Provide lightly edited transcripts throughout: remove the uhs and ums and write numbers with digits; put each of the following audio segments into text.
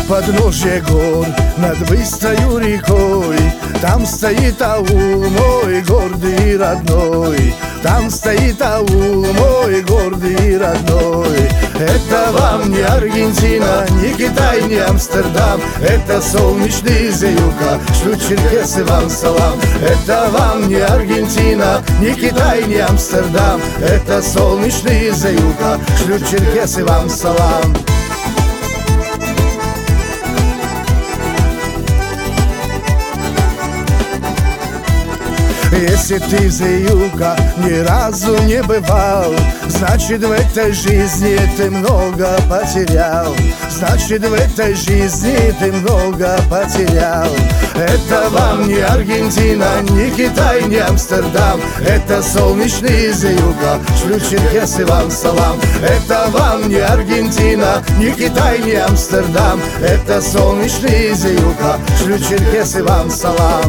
подножье гор, над быстрою рекой. Там стоит аул мой, гордый и родной. Там стоит аул мой, гордый и родной. Это вам не Аргентина, не Китай, не Амстердам. Это солнечный Заюка, шлют черкесы вам салам. Это вам не Аргентина, не Китай, не Амстердам. Это солнечный Заюка, шлют черкесы вам салам. Если ты, Заюка, ни разу не бывал, значит, в этой жизни ты много потерял. Значит, в этой жизни ты много потерял. Это вам не Аргентина, не Китай, не Амстердам. Это солнечный Заюка, шлют черкесы вам салам. Это вам не Аргентина, не Китай, не Амстердам. Это солнечный Заюка, шлют черкесы вам салам.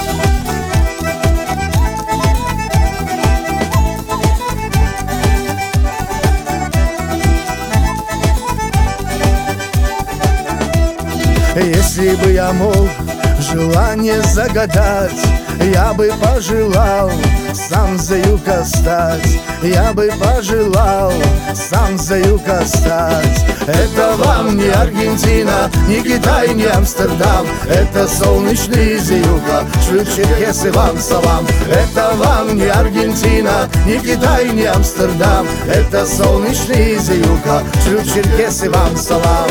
Если бы я мог желание загадать, я бы пожелал сам Заюка стать. Я бы пожелал сам Заюка стать. Это вам не Аргентина, не Китай, не Амстердам. Это солнечный Заюка, шлют черкесы вам салам. Это вам не Аргентина, не Китай, не Амстердам. Это солнечный Заюка, шлют черкесы вам салам.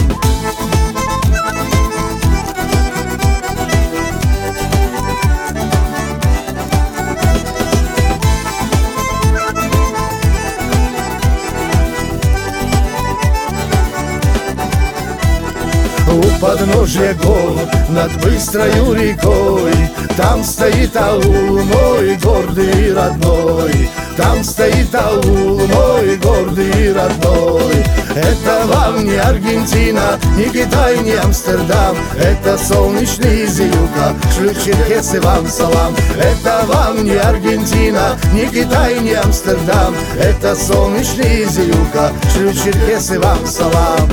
У подножья гор, над быстрою рекой. Там стоит аул мой, гордый и родной. Там стоит аул мой, гордый и родной. Это вам не Аргентина, не Китай, не Амстердам. Это солнечный Заюка, шлют черкесы вам салам. Это вам не Аргентина, не Китай, не Амстердам. Это солнечный Заюка, шлют черкесы вам салам.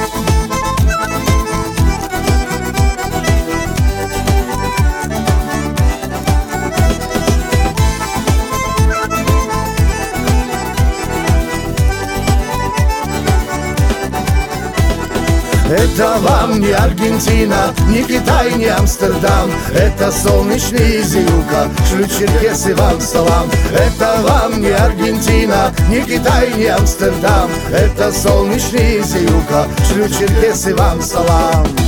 Это вам не Аргентина, не Китай, не Амстердам. Это солнечный Заюка, шлют черкесы вам салам. Это вам не Аргентина, не Китай, не Амстердам. Это солнечный Заюка, шлют черкесы вам салам.